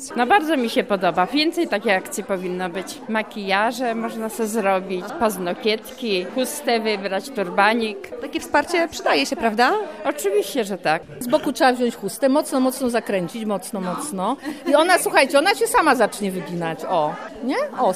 No bardzo mi się podoba. Więcej takiej akcji powinno być. Makijaże można sobie zrobić, paznokietki, chustę wybrać, turbanik. Takie wsparcie przydaje się, prawda? Oczywiście, że tak. Z boku trzeba wziąć chustę, mocno zakręcić, mocno. I ona, słuchajcie, ona się sama zacznie wyginać, o, nie? O,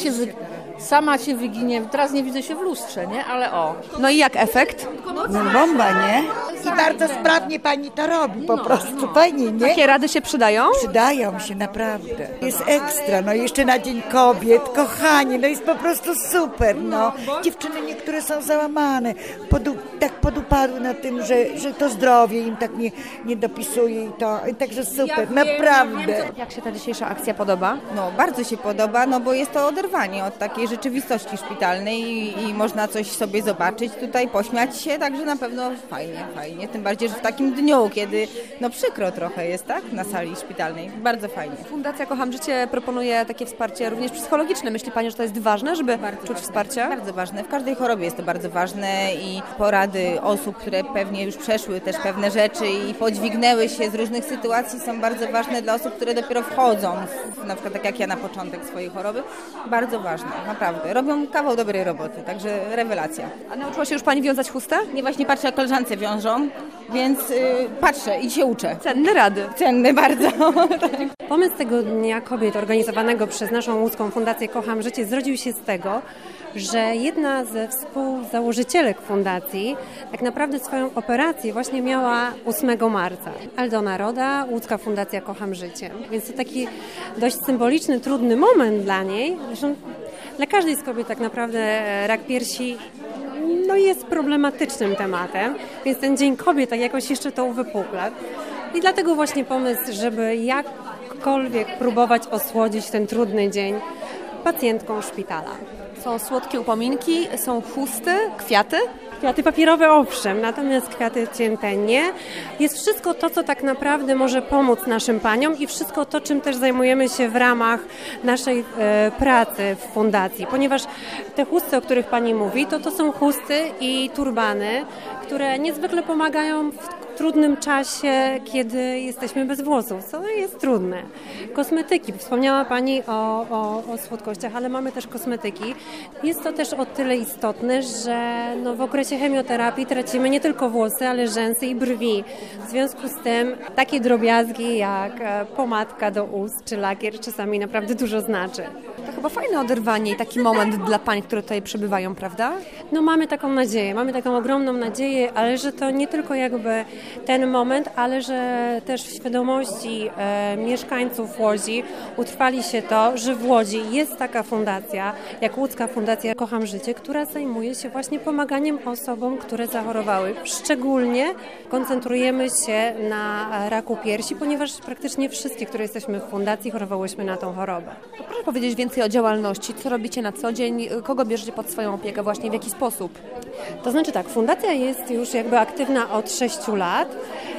sama się wyginie, teraz nie widzę się w lustrze, nie? Ale o. No i jak efekt? No bomba, nie? I bardzo sprawnie pani to robi, po prostu fajnie, nie? Takie rady się przydają? Przydają się naprawdę. Jest ekstra, no jeszcze na Dzień Kobiet, kochanie, no jest po prostu super, no. Dziewczyny niektóre są załamane, tak podupadły na tym, że to zdrowie im tak nie dopisuje i także super, naprawdę. Jak się ta dzisiejsza akcja podoba? No, bardzo się podoba, no bo jest to oderwanie od takiej rzeczywistości szpitalnej i można coś sobie zobaczyć tutaj, pośmiać się, także na pewno fajnie. Tym bardziej, że w takim dniu, kiedy no przykro trochę jest, tak, na sali szpitalnej. Bardzo fajnie. Fundacja Kocham Życie proponuje takie wsparcie również psychologiczne. Myśli Pani, że to jest ważne, żeby czuć wsparcie? Bardzo ważne. W każdej chorobie jest to bardzo ważne i porady osób, które pewnie już przeszły też pewne rzeczy i podźwignęły się z różnych sytuacji, są bardzo ważne dla osób, które dopiero wchodzą, na przykład tak jak ja na początek swojej choroby. Bardzo ważne, naprawdę. Robią kawał dobrej roboty, także rewelacja. A nauczyła się już Pani wiązać chustę? Nie, właśnie patrzę, jak koleżance wiążą, więc patrzę i się uczę. Cenne rady. Cenne bardzo. Pomysł tego Dnia Kobiet organizowanego przez naszą łódzką Fundację Kocham Życie zrodził się z tego, że jedna ze współzałożycielek fundacji tak naprawdę swoją operację właśnie miała 8 marca. Aldona Roda, łódzka Fundacja Kocham Życie. Więc to taki dość symboliczny, trudny moment dla niej. Zresztą dla każdej z kobiet tak naprawdę rak piersi no jest problematycznym tematem, więc ten Dzień Kobiet tak jakoś jeszcze to uwypukla. I dlatego właśnie pomysł, żeby jakkolwiek próbować osłodzić ten trudny dzień pacjentkom szpitala. Są słodkie upominki, są chusty, kwiaty. Kwiaty papierowe owszem, natomiast kwiaty cięte nie. Jest wszystko to, co tak naprawdę może pomóc naszym paniom i wszystko to, czym też zajmujemy się w ramach naszej pracy w fundacji. Ponieważ te chusty, o których pani mówi, to są chusty i turbany, które niezwykle pomagają w trudnym czasie, kiedy jesteśmy bez włosów, co jest trudne. Kosmetyki. Wspomniała Pani o słodkościach, ale mamy też kosmetyki. Jest to też o tyle istotne, że w okresie chemioterapii tracimy nie tylko włosy, ale rzęsy i brwi. W związku z tym takie drobiazgi jak pomadka do ust czy lakier czasami naprawdę dużo znaczy. To chyba fajne oderwanie i taki moment dla pań, które tutaj przebywają, prawda? No mamy taką nadzieję, mamy taką ogromną nadzieję, ale że to nie tylko jakby ten moment, ale że też w świadomości mieszkańców Łodzi utrwali się to, że w Łodzi jest taka fundacja, jak Łódzka Fundacja Kocham Życie, która zajmuje się właśnie pomaganiem osobom, które zachorowały. Szczególnie koncentrujemy się na raku piersi, ponieważ praktycznie wszystkie, które jesteśmy w fundacji, chorowałyśmy na tą chorobę. To proszę powiedzieć więcej o działalności. Co robicie na co dzień? Kogo bierzecie pod swoją opiekę? Właśnie w jaki sposób? To znaczy tak, fundacja jest już jakby aktywna od 6 lat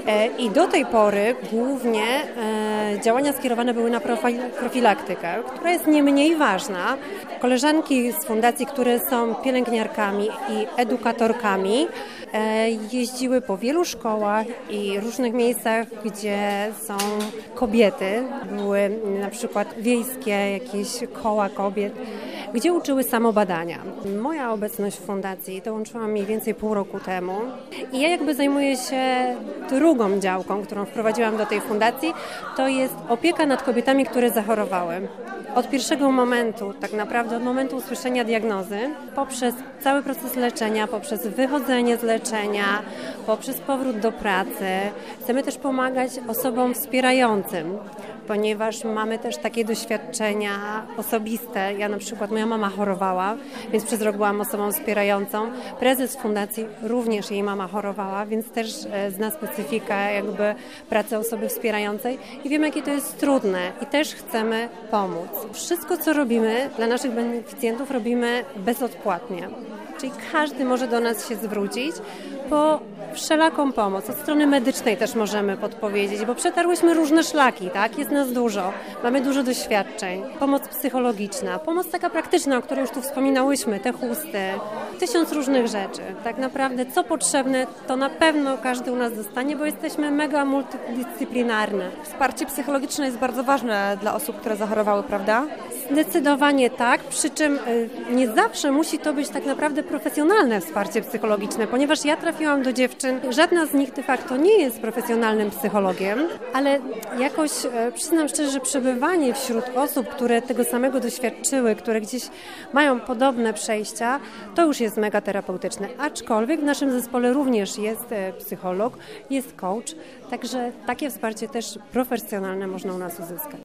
i do tej pory głównie działania skierowane były na profilaktykę, która jest nie mniej ważna. Koleżanki z fundacji, które są pielęgniarkami i edukatorkami, jeździły po wielu szkołach i różnych miejscach, gdzie są kobiety. Były na przykład wiejskie jakieś koła kobiet, gdzie uczyły samobadania. Moja obecność w fundacji dołączyłam mniej więcej pół roku temu i ja jakby zajmuję się drugą działką, którą wprowadziłam do tej fundacji, to jest opieka nad kobietami, które zachorowały. Od pierwszego momentu, tak naprawdę od momentu usłyszenia diagnozy, poprzez cały proces leczenia, poprzez wychodzenie z leczenia, poprzez powrót do pracy, chcemy też pomagać osobom wspierającym, ponieważ mamy też takie doświadczenia osobiste. Ja na przykład, moja mama chorowała, więc przez rok byłam osobą wspierającą. Prezes fundacji również jej mama chorowała, więc też zna specyfikę jakby pracy osoby wspierającej i wiemy, jakie to jest trudne i też chcemy pomóc. Wszystko, co robimy dla naszych beneficjentów, robimy bezodpłatnie. Czyli każdy może do nas się zwrócić po wszelaką pomoc. Od strony medycznej też możemy podpowiedzieć, bo przetarłyśmy różne szlaki, tak? Jest nas dużo, mamy dużo doświadczeń. Pomoc psychologiczna, pomoc taka praktyczna, o której już tu wspominałyśmy, te chusty, 1000 różnych rzeczy. Tak naprawdę co potrzebne, to na pewno każdy u nas dostanie, bo jesteśmy mega multidyscyplinarne. Wsparcie psychologiczne jest bardzo ważne dla osób, które zachorowały, prawda? Zdecydowanie tak, przy czym nie zawsze musi to być tak naprawdę profesjonalne wsparcie psychologiczne, ponieważ ja trafiłam do dziewczyn, żadna z nich de facto nie jest profesjonalnym psychologiem, ale jakoś przyznam szczerze, że przebywanie wśród osób, które tego samego doświadczyły, które gdzieś mają podobne przejścia, to już jest mega terapeutyczne. Aczkolwiek w naszym zespole również jest psycholog, jest coach, także takie wsparcie też profesjonalne można u nas uzyskać.